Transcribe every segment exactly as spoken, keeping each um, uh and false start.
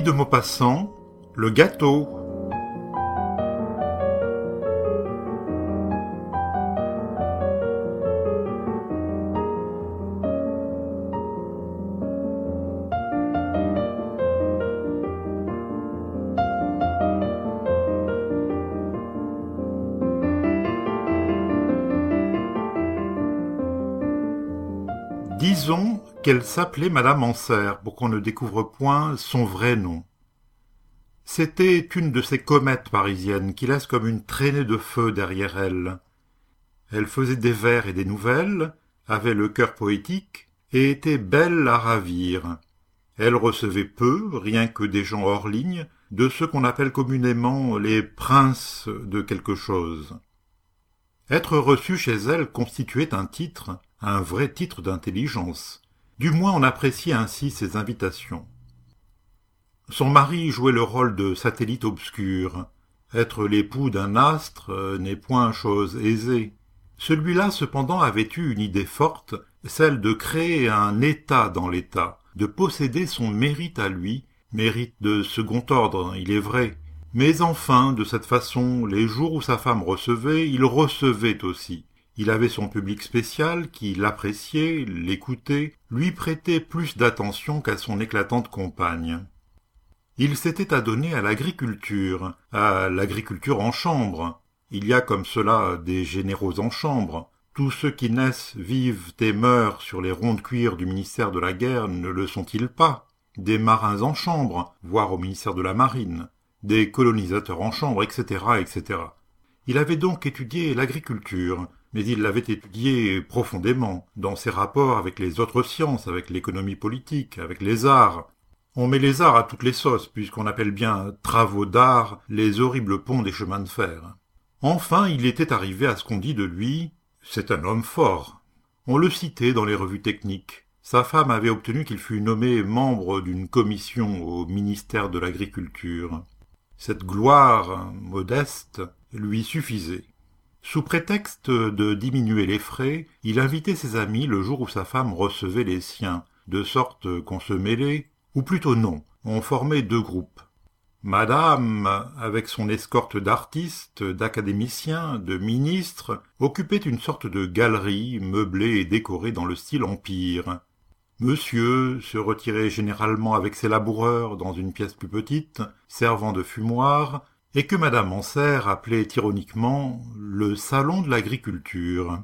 de Maupassant, le gâteau. Disons qu'elle s'appelait Madame Anser, pour qu'on ne découvre point son vrai nom. C'était une de ces comètes parisiennes qui laissent comme une traînée de feu derrière elle. Elle faisait des vers et des nouvelles, avait le cœur poétique et était belle à ravir. Elle recevait peu, rien que des gens hors ligne, de ceux qu'on appelle communément les princes de quelque chose. Être reçu chez elle constituait un titre, un vrai titre d'intelligence. Du moins on appréciait ainsi ses invitations. Son mari jouait le rôle de satellite obscur. Être l'époux d'un astre n'est point chose aisée. Celui-là cependant avait eu une idée forte, celle de créer un état dans l'état, de posséder son mérite à lui, mérite de second ordre, il est vrai, mais enfin, de cette façon, les jours où sa femme recevait, il recevait aussi. Il avait son public spécial qui l'appréciait, l'écoutait, lui prêtait plus d'attention qu'à son éclatante compagne. Il s'était adonné à l'agriculture, à l'agriculture en chambre. Il y a comme cela des généraux en chambre. Tous ceux qui naissent, vivent et meurent sur les ronds de cuir du ministère de la Guerre ne le sont-ils pas? Des marins en chambre, voire au ministère de la Marine, des colonisateurs en chambre, et cetera, et cetera. Il avait donc étudié l'agriculture, mais il l'avait étudiée profondément, dans ses rapports avec les autres sciences, avec l'économie politique, avec les arts. On met les arts à toutes les sauces, puisqu'on appelle bien travaux d'art les horribles ponts des chemins de fer. Enfin, il était arrivé à ce qu'on dit de lui, c'est un homme fort. On le citait dans les revues techniques. Sa femme avait obtenu qu'il fût nommé membre d'une commission au ministère de l'Agriculture. Cette gloire modeste lui suffisait. Sous prétexte de diminuer les frais, il invitait ses amis le jour où sa femme recevait les siens, de sorte qu'on se mêlait, ou plutôt non, on formait deux groupes. Madame, avec son escorte d'artistes, d'académiciens, de ministres, occupait une sorte de galerie meublée et décorée dans le style empire. Monsieur se retirait généralement avec ses laboureurs dans une pièce plus petite, servant de fumoir, et que Madame Anser appelait ironiquement le salon de l'agriculture.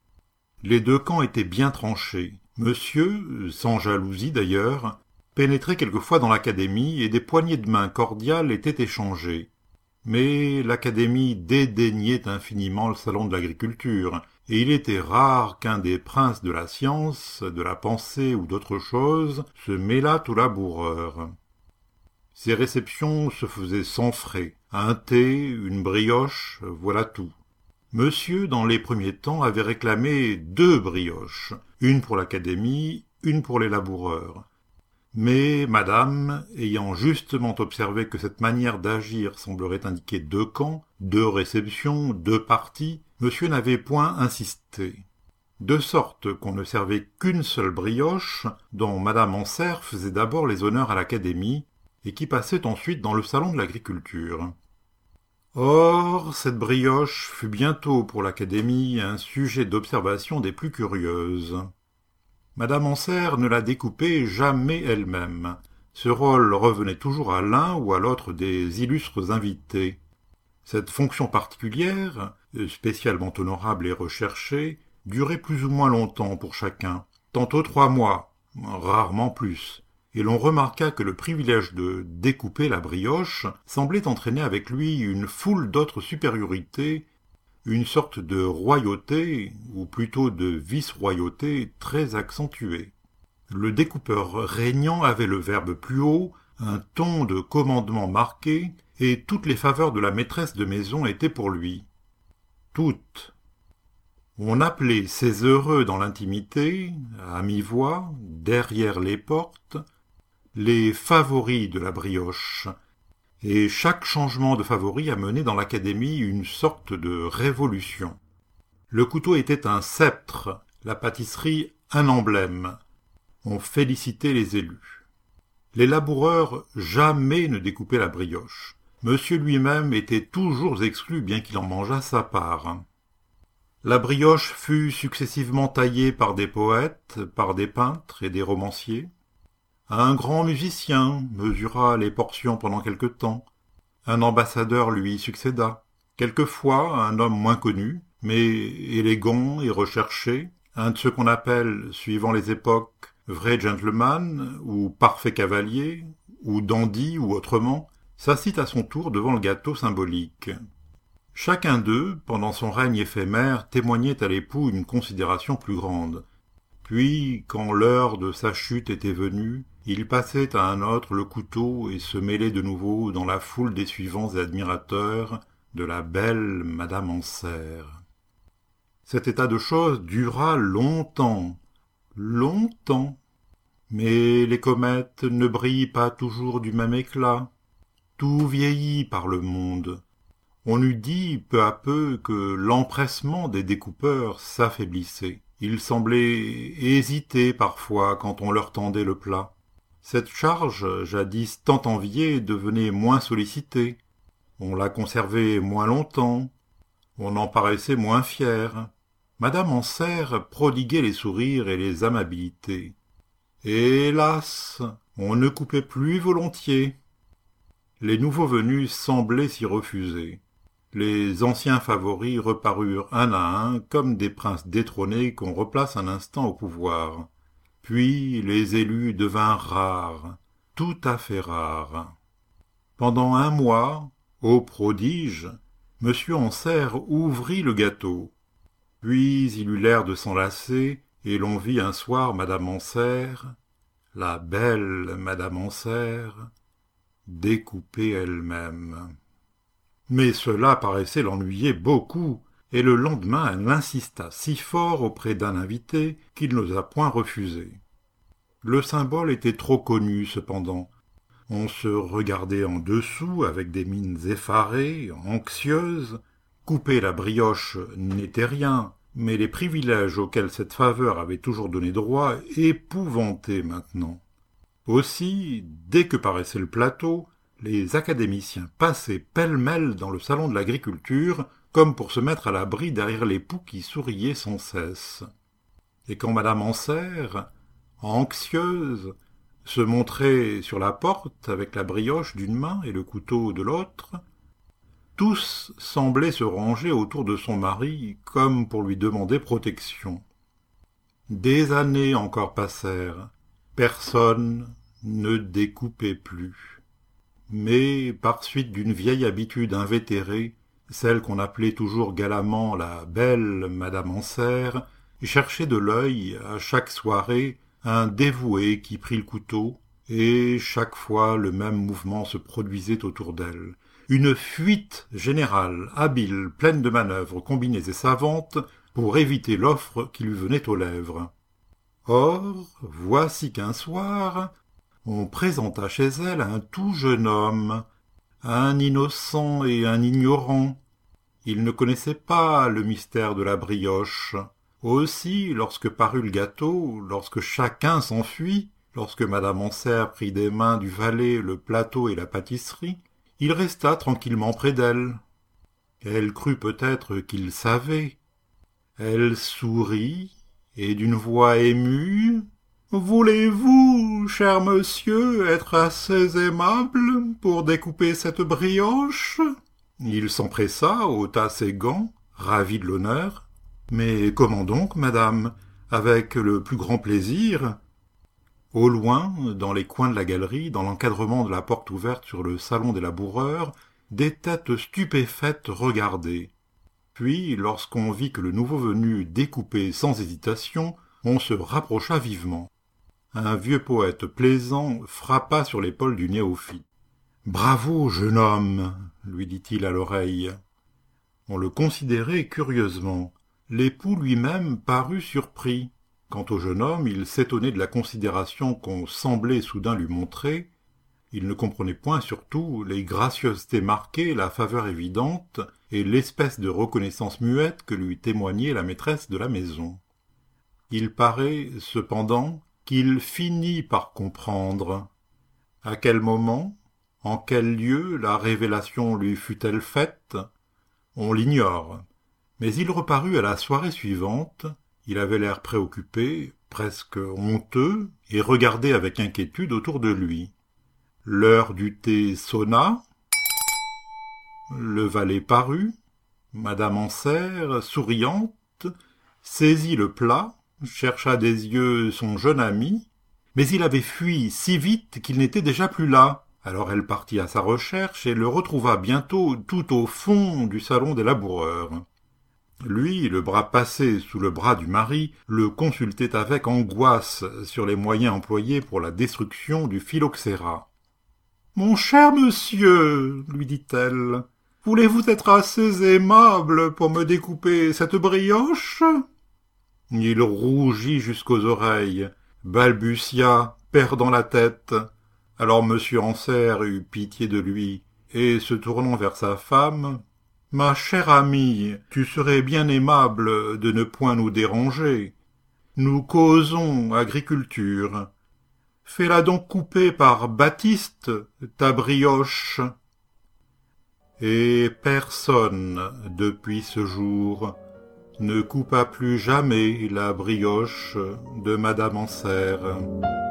Les deux camps étaient bien tranchés. Monsieur, sans jalousie d'ailleurs, pénétrait quelquefois dans l'académie et des poignées de main cordiales étaient échangées. Mais l'académie dédaignait infiniment le salon de l'agriculture, et il était rare qu'un des princes de la science, de la pensée ou d'autre chose se mêlât aux laboureurs. Ces réceptions se faisaient sans frais, un thé, une brioche, voilà tout. Monsieur, dans les premiers temps, avait réclamé deux brioches, une pour l'académie, une pour les laboureurs. Mais madame, ayant justement observé que cette manière d'agir semblerait indiquer deux camps, deux réceptions, deux partis, monsieur n'avait point insisté. De sorte qu'on ne servait qu'une seule brioche, dont madame Anser faisait d'abord les honneurs à l'académie, et qui passait ensuite dans le salon de l'agriculture. Or, cette brioche fut bientôt pour l'académie un sujet d'observation des plus curieuses. Madame Anser ne la découpait jamais elle-même. Ce rôle revenait toujours à l'un ou à l'autre des illustres invités. Cette fonction particulière, spécialement honorable et recherchée, durait plus ou moins longtemps pour chacun, tantôt trois mois, rarement plus, et l'on remarqua que le privilège de découper la brioche semblait entraîner avec lui une foule d'autres supériorités, une sorte de royauté, ou plutôt de vice-royauté, très accentuée. Le découpeur régnant avait le verbe plus haut, un ton de commandement marqué, et toutes les faveurs de la maîtresse de maison étaient pour lui. Toutes. On appelait ces heureux dans l'intimité, à mi-voix, derrière les portes, les favoris de la brioche, et chaque changement de favori amenait dans l'académie une sorte de révolution. Le couteau était un sceptre, la pâtisserie un emblème. On félicitait les élus. Les laboureurs jamais ne découpaient la brioche. Monsieur lui-même était toujours exclu, bien qu'il en mangeât sa part. La brioche fut successivement taillée par des poètes, par des peintres et des romanciers. Un grand musicien mesura les portions pendant quelque temps. Un ambassadeur lui succéda. Quelquefois, un homme moins connu, mais élégant et recherché, un de ceux qu'on appelle, suivant les époques, vrai gentleman, ou parfait cavalier, ou dandy, ou autrement, s'assit à son tour devant le gâteau symbolique. Chacun d'eux, pendant son règne éphémère, témoignait à l'époux une considération plus grande. Puis, quand l'heure de sa chute était venue, il passait à un autre le couteau et se mêlait de nouveau dans la foule des suivants et admirateurs de la belle Madame Anserre. Cet état de choses dura longtemps, longtemps. Mais les comètes ne brillent pas toujours du même éclat. Tout vieillit par le monde. On eût dit peu à peu que l'empressement des découpeurs s'affaiblissait. Ils semblaient hésiter parfois quand on leur tendait le plat. Cette charge, jadis tant enviée, devenait moins sollicitée. On la conservait moins longtemps. On en paraissait moins fier. Madame Anserre prodiguait les sourires et les amabilités. Hélas, on ne coupait plus volontiers. Les nouveaux venus semblaient s'y refuser. Les anciens favoris reparurent un à un comme des princes détrônés qu'on replace un instant au pouvoir. Puis les élus devinrent rares, tout à fait rares. Pendant un mois, ô prodige, Monsieur Anserre ouvrit le gâteau. Puis il eut l'air de s'enlacer, et l'on vit un soir Madame Anserre, la belle Madame Anserre, découper elle-même. Mais cela paraissait l'ennuyer beaucoup, et le lendemain elle insista si fort auprès d'un invité qu'il n'osa point refuser. Le symbole était trop connu cependant. On se regardait en dessous avec des mines effarées, anxieuses. Couper la brioche n'était rien, mais les privilèges auxquels cette faveur avait toujours donné droit épouvantaient maintenant. Aussi, dès que paraissait le plateau, les académiciens passaient pêle-mêle dans le salon de l'agriculture, comme pour se mettre à l'abri derrière l'époux qui souriait sans cesse. Et quand Madame Anserre, anxieuse, se montrait sur la porte avec la brioche d'une main et le couteau de l'autre, tous semblaient se ranger autour de son mari comme pour lui demander protection. Des années encore passèrent, personne ne découpait plus. Mais, par suite d'une vieille habitude invétérée, celle qu'on appelait toujours galamment la belle Madame Anserre cherchait de l'œil, à chaque soirée, un dévoué qui prit le couteau, et chaque fois le même mouvement se produisait autour d'elle. Une fuite générale, habile, pleine de manœuvres combinées et savantes, pour éviter l'offre qui lui venait aux lèvres. Or, voici qu'un soir, on présenta chez elle un tout jeune homme, un innocent et un ignorant. Il ne connaissait pas le mystère de la brioche. Aussi, lorsque parut le gâteau, lorsque chacun s'enfuit, lorsque Madame Anserre prit des mains du valet le plateau et la pâtisserie, il resta tranquillement près d'elle. Elle crut peut-être qu'il savait. Elle sourit, et d'une voix émue, « Voulez-vous, cher monsieur, être assez aimable pour découper cette brioche ?» Il s'empressa, ôta ses gants, ravi de l'honneur. « Mais comment donc, madame? Avec le plus grand plaisir. » Au loin, dans les coins de la galerie, dans l'encadrement de la porte ouverte sur le salon des laboureurs, des têtes stupéfaites regardaient. Puis, lorsqu'on vit que le nouveau venu découpait sans hésitation, on se rapprocha vivement. Un vieux poète plaisant frappa sur l'épaule du néophyte. « Bravo, jeune homme !» lui dit-il à l'oreille. On le considérait curieusement. L'époux lui-même parut surpris. Quant au jeune homme, il s'étonnait de la considération qu'on semblait soudain lui montrer. Il ne comprenait point surtout les gracieusetés marquées, la faveur évidente et l'espèce de reconnaissance muette que lui témoignait la maîtresse de la maison. Il paraît, cependant, qu'il finit par comprendre. À quel moment, en quel lieu la révélation lui fut-elle faite? On l'ignore. Mais il reparut à la soirée suivante. Il avait l'air préoccupé, presque honteux, et regardait avec inquiétude autour de lui. L'heure du thé sonna. Le valet parut. Madame Anser, souriante, saisit le plat, chercha des yeux son jeune ami, mais il avait fui si vite qu'il n'était déjà plus là. Alors elle partit à sa recherche et le retrouva bientôt tout au fond du salon des laboureurs. Lui, le bras passé sous le bras du mari, le consultait avec angoisse sur les moyens employés pour la destruction du phylloxéra. « Mon cher monsieur, lui dit-elle, voulez-vous être assez aimable pour me découper cette brioche ?» Il rougit jusqu'aux oreilles, balbutia, perdant la tête. Alors monsieur Anser eut pitié de lui, et se tournant vers sa femme, « Ma chère amie, tu serais bien aimable de ne point nous déranger. Nous causons agriculture. Fais-la donc couper par Baptiste, ta brioche. » Et personne, depuis ce jour, ne coupa plus jamais la brioche de madame Anser.